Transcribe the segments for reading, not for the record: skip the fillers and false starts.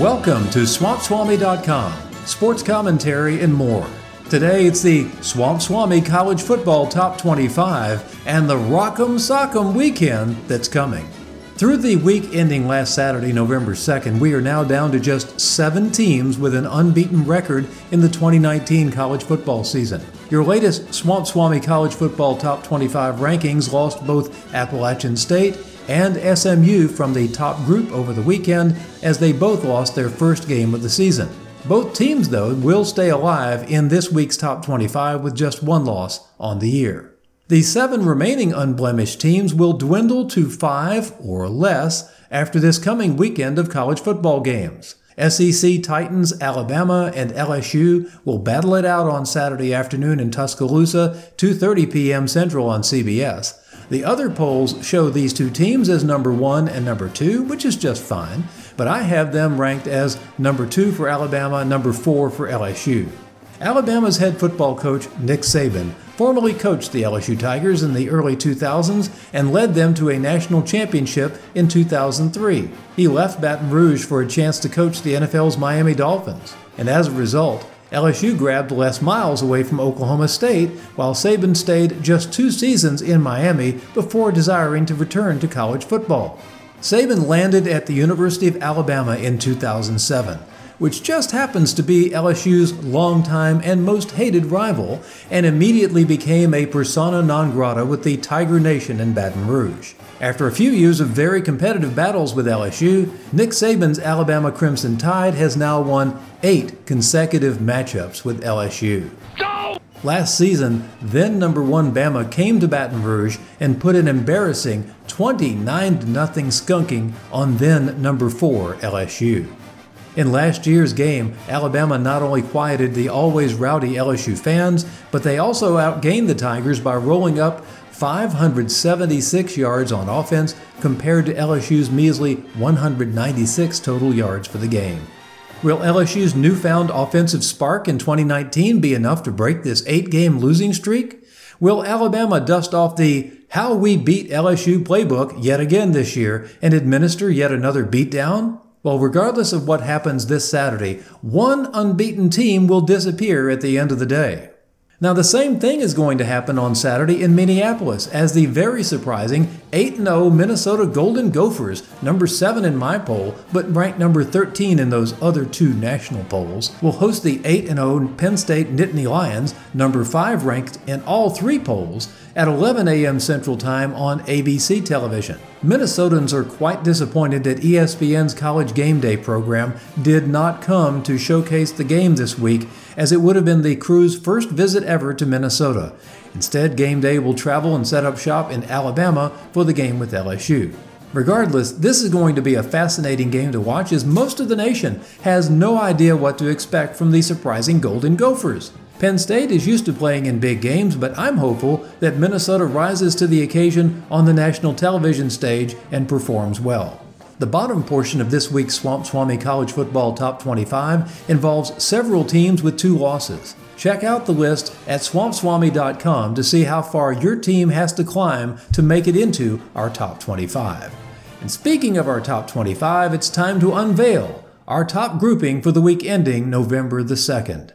Welcome to SwampSwami.com, sports commentary and more. Today it's the Swamp Swami College Football Top 25 and the Rock'em Sock'em weekend that's coming. Through the week ending last Saturday, November 2nd, we are now down to just 7 teams with an unbeaten record in the 2019 college football season. Your latest Swamp Swami College Football Top 25 rankings lost both Appalachian State and SMU from the top group over the weekend as they both lost their first game of the season. Both teams, though, will stay alive in this week's top 25 with just one loss on the year. The 7 remaining unblemished teams will dwindle to 5 or less after this coming weekend of college football games. SEC Titans, Alabama, and LSU will battle it out on Saturday afternoon in Tuscaloosa, 2:30 p.m. Central on CBS. The other polls show these two teams as number 1 and number 2, which is just fine, but I have them ranked as number 2 for Alabama, number 4 for LSU. Alabama's head football coach, Nick Saban, formerly coached the LSU Tigers in the early 2000s and led them to a national championship in 2003. He left Baton Rouge for a chance to coach the NFL's Miami Dolphins, and as a result, LSU grabbed Les Miles away from Oklahoma State, while Saban stayed just 2 seasons in Miami before desiring to return to college football. Saban landed at the University of Alabama in 2007, which just happens to be LSU's longtime and most hated rival, and immediately became a persona non grata with the Tiger Nation in Baton Rouge. After a few years of very competitive battles with LSU, Nick Saban's Alabama Crimson Tide has now won 8 consecutive matchups with LSU. Go! Last season, then number 1 Bama came to Baton Rouge and put an embarrassing 29-0 skunking on then number 4 LSU. In last year's game, Alabama not only quieted the always rowdy LSU fans, but they also outgained the Tigers by rolling up 576 yards on offense compared to LSU's measly 196 total yards for the game. Will LSU's newfound offensive spark in 2019 be enough to break this 8-game losing streak? Will Alabama dust off the "how we beat LSU" playbook yet again this year and administer yet another beatdown? Well, regardless of what happens this Saturday, one unbeaten team will disappear at the end of the day. Now, the same thing is going to happen on Saturday in Minneapolis as the very surprising 8-0 Minnesota Golden Gophers, number 7 in my poll, but ranked number 13 in those other 2 national polls, will host the 8-0 Penn State Nittany Lions, number 5 ranked in all 3 polls, at 11 a.m. Central Time on ABC television. Minnesotans are quite disappointed that ESPN's College Game Day program did not come to showcase the game this week, as it would have been the crew's first visit ever to Minnesota. Instead, Game Day will travel and set up shop in Alabama for the game with LSU. Regardless, this is going to be a fascinating game to watch as most of the nation has no idea what to expect from the surprising Golden Gophers. Penn State is used to playing in big games, but I'm hopeful that Minnesota rises to the occasion on the national television stage and performs well. The bottom portion of this week's Swamp Swami College Football Top 25 involves several teams with 2 losses. Check out the list at SwampSwami.com to see how far your team has to climb to make it into our Top 25. And speaking of our Top 25, it's time to unveil our top grouping for the week ending November the 2nd.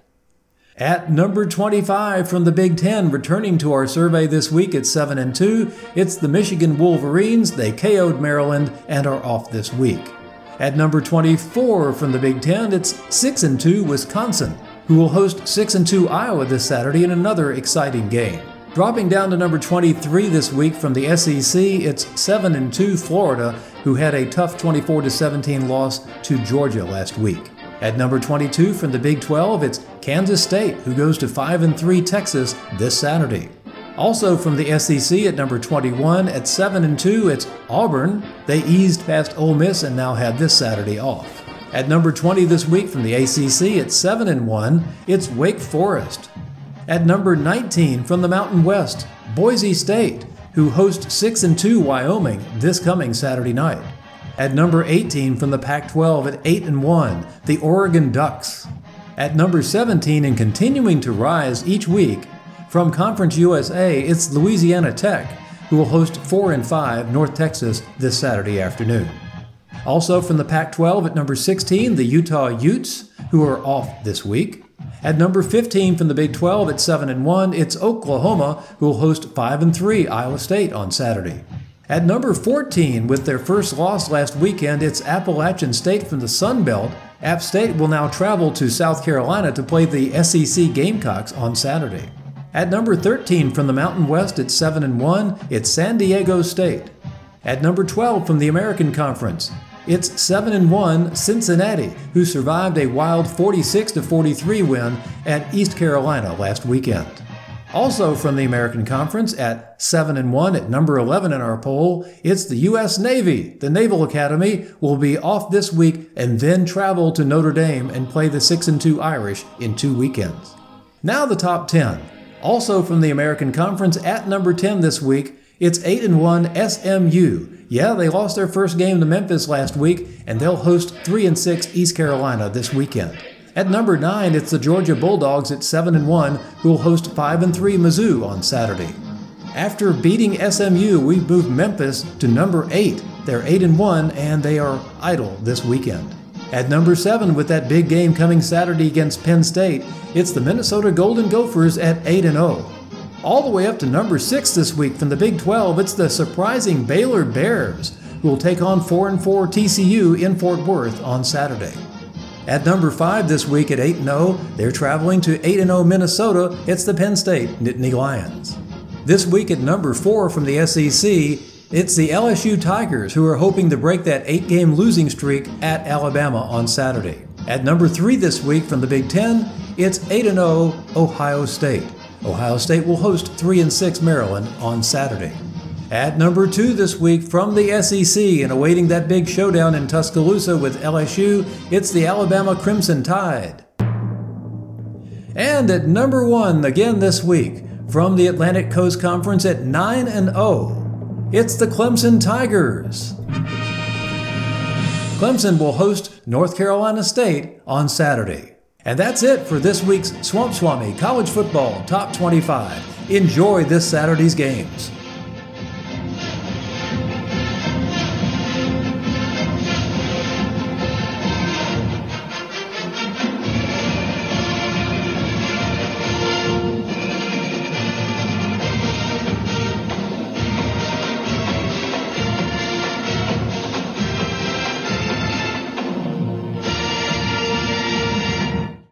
At number 25 from the Big Ten, returning to our survey this week at 7-2, it's the Michigan Wolverines. They KO'd Maryland and are off this week. At number 24 from the Big Ten, it's 6-2 Wisconsin, who will host 6-2 Iowa this Saturday in another exciting game. Dropping down to number 23 this week from the SEC, it's 7-2 Florida, who had a tough 24-17 loss to Georgia last week. At number 22 from the Big 12, it's Kansas State, who goes to 5-3 Texas this Saturday. Also from the SEC at number 21, at 7-2, it's Auburn. They eased past Ole Miss and now have this Saturday off. At number 20 this week from the ACC, at 7-1, it's Wake Forest. At number 19 from the Mountain West, Boise State, who host 6-2 Wyoming this coming Saturday night. At number 18 from the Pac-12 at 8-1, the Oregon Ducks. At number 17 and continuing to rise each week, from Conference USA, it's Louisiana Tech, who will host 4-5 North Texas this Saturday afternoon. Also from the Pac-12 at number 16, the Utah Utes, who are off this week. At number 15 from the Big 12 at 7-1, it's Oklahoma, who will host 5-3 Iowa State on Saturday. At number 14, with their first loss last weekend, it's Appalachian State from the Sun Belt. App State will now travel to South Carolina to play the SEC Gamecocks on Saturday. At number 13 from the Mountain West at 7-1, it's San Diego State. At number 12 from the American Conference, it's 7-1 Cincinnati, who survived a wild 46-43 win at East Carolina last weekend. Also from the American Conference at 7-1 at number 11 in our poll, it's the U.S. Navy. The Naval Academy will be off this week and then travel to Notre Dame and play the 6-2 Irish in 2 weekends. Now the top 10. Also from the American Conference at number 10 this week, it's 8-1 SMU. Yeah, they lost their first game to Memphis last week, and they'll host 3-6 East Carolina this weekend. At number 9, it's the Georgia Bulldogs at 7-1, who will host 5-3 Mizzou on Saturday. After beating SMU, we moved Memphis to number 8. They're 8-1, and they are idle this weekend. At number 7, with that big game coming Saturday against Penn State, it's the Minnesota Golden Gophers at 8-0. All the way up to number 6 this week from the Big 12, it's the surprising Baylor Bears, who will take on 4-4 TCU in Fort Worth on Saturday. At number 5 this week at 8-0, they're traveling to 8-0 Minnesota. It's the Penn State Nittany Lions. This week at number 4 from the SEC, it's the LSU Tigers, who are hoping to break that 8-game losing streak at Alabama on Saturday. At number 3 this week from the Big 10, it's 8-0 Ohio State. Ohio State will host 3-6 Maryland on Saturday. At number 2 this week from the SEC and awaiting that big showdown in Tuscaloosa with LSU, it's the Alabama Crimson Tide. And at number 1 again this week from the Atlantic Coast Conference at 9-0, it's the Clemson Tigers. Clemson will host North Carolina State on Saturday. And that's it for this week's Swamp Swami College Football Top 25. Enjoy this Saturday's games.